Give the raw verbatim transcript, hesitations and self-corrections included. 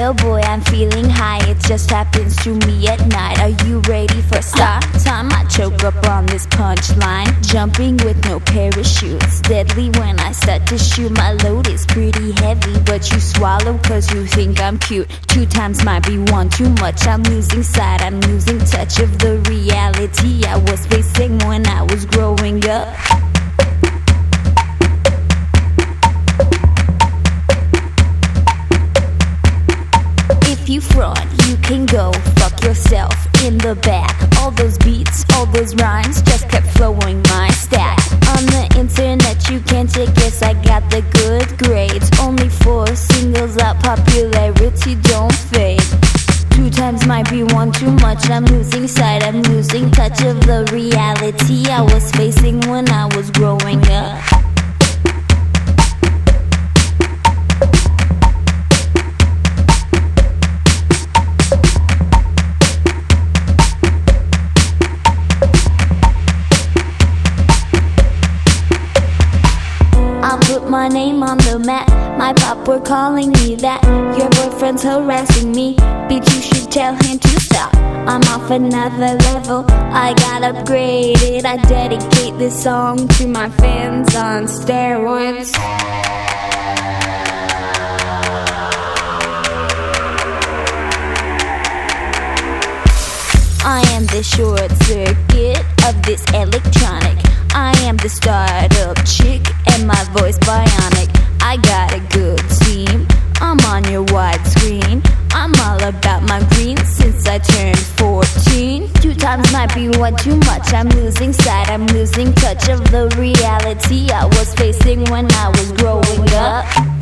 Yo boy, I'm feeling high, it just happens to me at night. Are you ready for start time? I choke up on this punchline, jumping with no parachutes. Deadly when I start to shoot, my load is pretty heavy, but you swallow cause you think I'm cute. Two times might be one too much, I'm losing sight, I'm losing touch of the reality I was facing when I was growing up. If you front, you can go fuck yourself in the back. All those beats, all those rhymes just kept flowing my stack. On the internet you can check, yes I got the good grades. Only four singles out, popularity don't fade. Two times might be one too much, I'm losing sight, I'm losing touch of the reality I was facing when I was growing up. I'll put my name on the map. My pop were calling me that. Your boyfriend's harassing me, bitch you should tell him to stop. I'm off another level, I got upgraded. I dedicate this song to my fans on steroids. I am the short circuit of this electronic. I am the startup chick and my voice bionic. I got a good team, I'm on your widescreen. I'm all about my green since I turned fourteen. Two times might be one too much, I'm losing sight, I'm losing touch of the reality I was facing when I was growing up.